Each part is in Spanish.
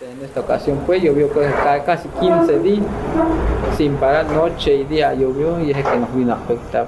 En esta ocasión pues llovió casi 15 días, sin parar, noche y día llovió y es que nos vino a afectar.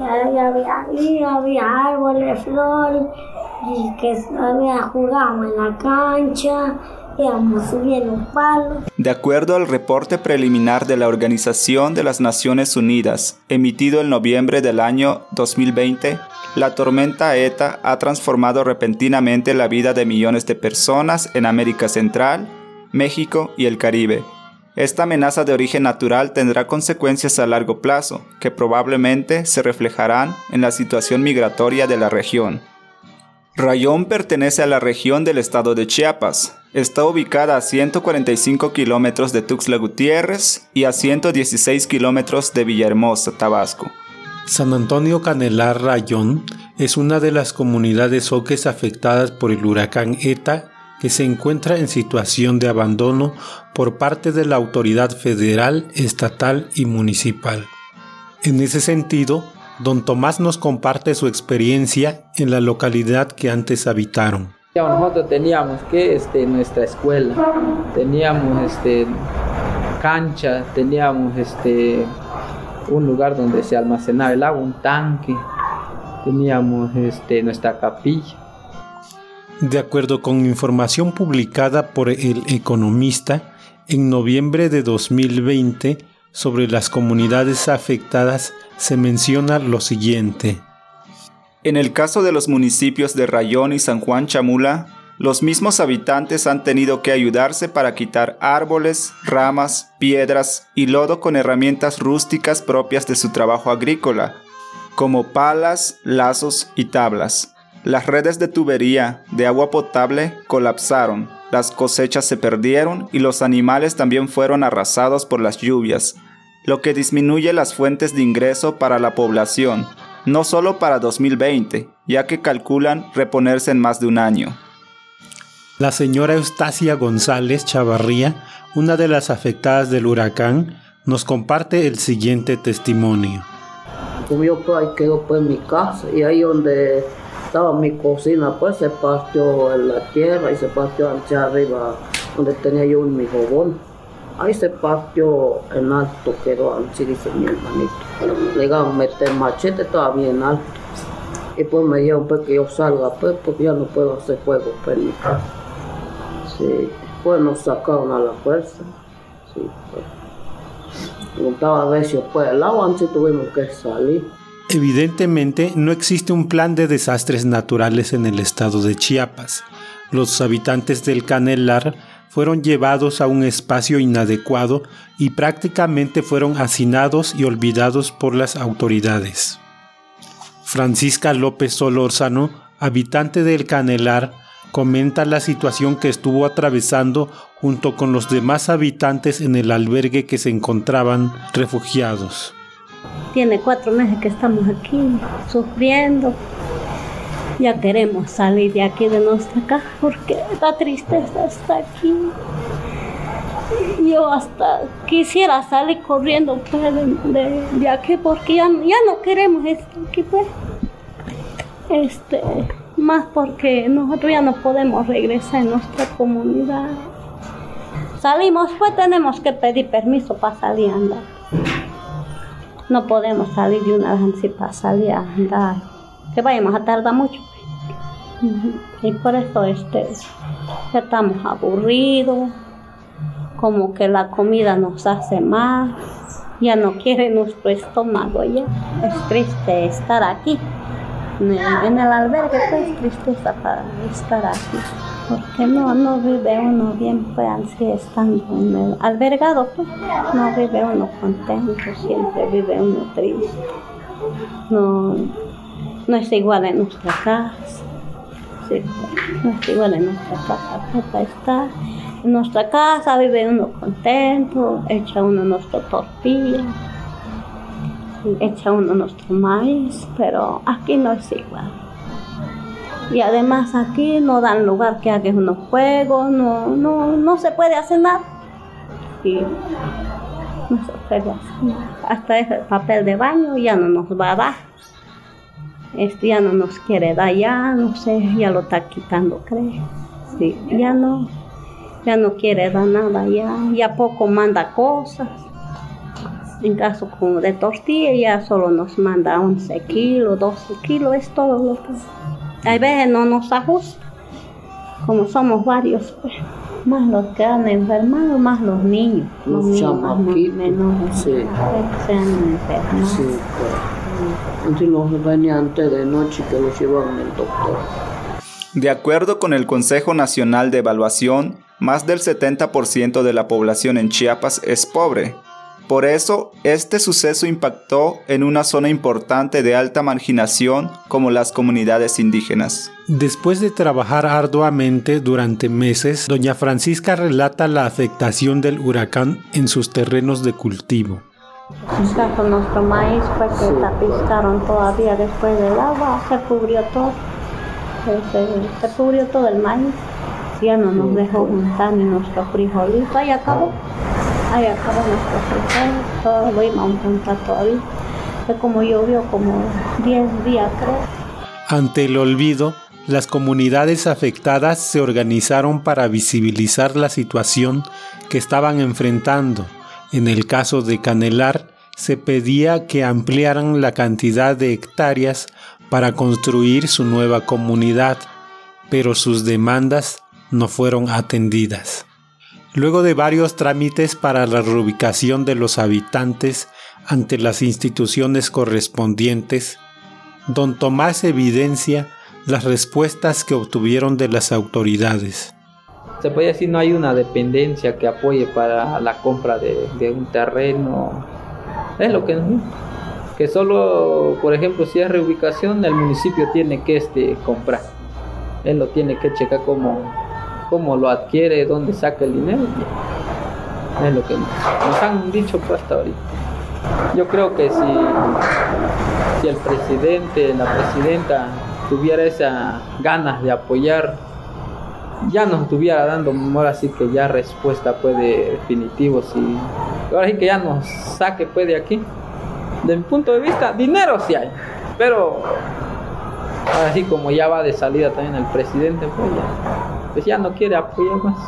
Había árboles, flores, y que jugábamos en la cancha, íbamos subiendo palos. De acuerdo al reporte preliminar de la Organización de las Naciones Unidas, emitido en noviembre del año 2020, la tormenta ETA ha transformado repentinamente la vida de millones de personas en América Central, México y el Caribe. Esta amenaza de origen natural tendrá consecuencias a largo plazo, que probablemente se reflejarán en la situación migratoria de la región. Rayón pertenece a la región del estado de Chiapas. Está ubicada a 145 kilómetros de Tuxtla Gutiérrez y a 116 kilómetros de Villahermosa, Tabasco. San Antonio Canelar Rayón es una de las comunidades oques afectadas por el huracán ETA que se encuentra en situación de abandono por parte de la autoridad federal, estatal y municipal. En ese sentido, don Tomás nos comparte su experiencia en la localidad que antes habitaron. Nosotros teníamos nuestra escuela, teníamos cancha, teníamos un lugar donde se almacenaba el agua, un tanque, teníamos nuestra capilla. De acuerdo con información publicada por El Economista, en noviembre de 2020, sobre las comunidades afectadas se menciona lo siguiente. En el caso de los municipios de Rayón y San Juan Chamula, los mismos habitantes han tenido que ayudarse para quitar árboles, ramas, piedras y lodo con herramientas rústicas propias de su trabajo agrícola, como palas, lazos y tablas. Las redes de tubería de agua potable colapsaron, las cosechas se perdieron y los animales también fueron arrasados por las lluvias, lo que disminuye las fuentes de ingreso para la población, no solo para 2020, ya que calculan reponerse en más de un año. La señora Eustacia González Chavarría, una de las afectadas del huracán, nos comparte el siguiente testimonio. Como yo pues ahí quedó pues mi casa y ahí donde estaba mi cocina pues se partió en la tierra y se partió hacia arriba donde tenía yo mi jobón. Ahí se partió en alto, quedó así, dice mi hermanito. Llegaron a meter machete todavía en alto. Y pues me dijeron pues que yo salga pues porque ya no puedo hacer fuego pues en mi casa. Sí, pues nos sacaron a la fuerza. Sí, pues. No estaba recio pues el agua, antes tuvimos que salir. Evidentemente no existe un plan de desastres naturales en el estado de Chiapas. Los habitantes del Canelar fueron llevados a un espacio inadecuado y prácticamente fueron hacinados y olvidados por las autoridades. Francisca López Solórzano, habitante del Canelar, comenta la situación que estuvo atravesando junto con los demás habitantes en el albergue que se encontraban refugiados. Tiene 4 meses que estamos aquí sufriendo. Ya queremos salir de aquí de nuestra casa porque la tristeza está aquí. Yo hasta quisiera salir corriendo pues, de aquí porque ya no queremos estar aquí pues. Más porque nosotros ya no podemos regresar a nuestra comunidad. Salimos pues tenemos que pedir permiso para salir a andar. No podemos salir de una vez así para salir a andar, que vayamos a tardar mucho. Y por eso ya estamos aburridos, como que la comida nos hace mal, ya no quiere nuestro estómago ya. Es triste estar aquí, en el albergue, pues es tristeza para estar aquí, porque no vive uno bien, pues así estando en el albergado, pues no vive uno contento, siempre vive uno triste. No es igual en nuestra casa. Sí, no es igual en nuestra casa, para estar en nuestra casa vive uno contento, echa uno nuestra tortilla, echa uno nuestro maíz, pero aquí no es igual. Y además aquí no dan lugar que haga unos juegos, no se puede hacer nada. Sí, no se puede hacer nada. Hasta ese papel de baño ya no nos va a dar. Ya no nos quiere dar, ya no sé, ya lo está quitando, creo. Sí, ya no. Ya no quiere dar nada, ya poco manda cosas. En caso como de tortilla, ya solo nos manda 11 kilos, 12 kilos, es todo lo que... Hay veces no nos ajusta, como somos varios, pues. Más los que han enfermado, más los niños. Los niños más menores, sí. Se han enfermado. Sí, pues. Si los venía antes de noche que los llevaban el doctor. De acuerdo con el Consejo Nacional de Evaluación, más del 70% de la población en Chiapas es pobre. Por eso, este suceso impactó en una zona importante de alta marginación como las comunidades indígenas. Después de trabajar arduamente durante meses, doña Francisca relata la afectación del huracán en sus terrenos de cultivo. En caso nuestro maíz fue que tapizaron todavía después del agua, se cubrió todo. Se cubrió todo el maíz. Ya no nos dejó juntar ni nuestro frijolito, ahí acabó nuestro frijol, todo lo íbamos a juntar todavía. Fue como llovió como 10 días, creo. Ante el olvido, las comunidades afectadas se organizaron para visibilizar la situación que estaban enfrentando. En el caso de Canelar, se pedía que ampliaran la cantidad de hectáreas para construir su nueva comunidad, pero sus demandas no fueron atendidas. Luego de varios trámites para la reubicación de los habitantes ante las instituciones correspondientes, don Tomás evidencia las respuestas que obtuvieron de las autoridades. Se puede decir no hay una dependencia que apoye para la compra de un terreno. Es lo que solo, por ejemplo, si es reubicación, el municipio tiene que comprar. Él lo tiene que checar cómo lo adquiere, dónde saca el dinero. Es lo que nos han dicho pues, hasta ahorita. Yo creo que si el presidente, la presidenta tuviera esas ganas de apoyar, ya nos estuviera dando, ahora sí que ya respuesta pues definitivo, ahora sí que ya nos saque pues de aquí. Desde mi punto de vista, dinero sí hay, pero ahora sí como ya va de salida también el presidente, pues ya no quiere apoyar más.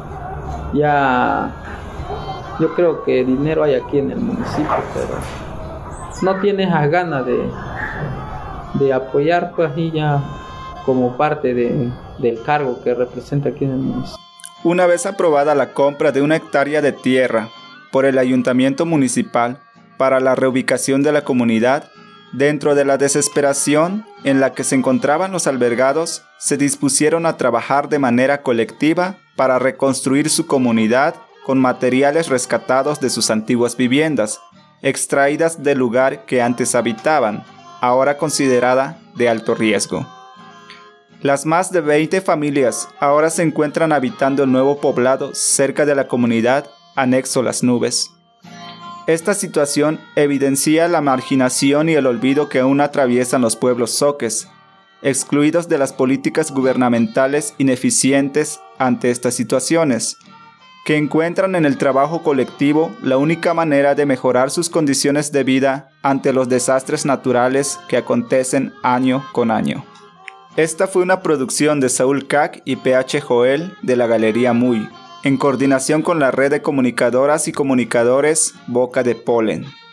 Ya yo creo que dinero hay aquí en el municipio, pero no tiene esas ganas de apoyar pues y ya como parte del cargo que representa aquí en el municipio. Una vez aprobada la compra de 1 hectárea de tierra por el ayuntamiento municipal para la reubicación de la comunidad, dentro de la desesperación en la que se encontraban los albergados, se dispusieron a trabajar de manera colectiva para reconstruir su comunidad con materiales rescatados de sus antiguas viviendas, extraídas del lugar que antes habitaban, ahora considerada de alto riesgo. Las más de 20 familias ahora se encuentran habitando el nuevo poblado cerca de la comunidad anexo Las Nubes. Esta situación evidencia la marginación y el olvido que aún atraviesan los pueblos zoques, excluidos de las políticas gubernamentales ineficientes ante estas situaciones, que encuentran en el trabajo colectivo la única manera de mejorar sus condiciones de vida ante los desastres naturales que acontecen año con año. Esta fue una producción de Saúl Cac y PH Joel de la Galería Muy, en coordinación con la red de comunicadoras y comunicadores Boca de Polen.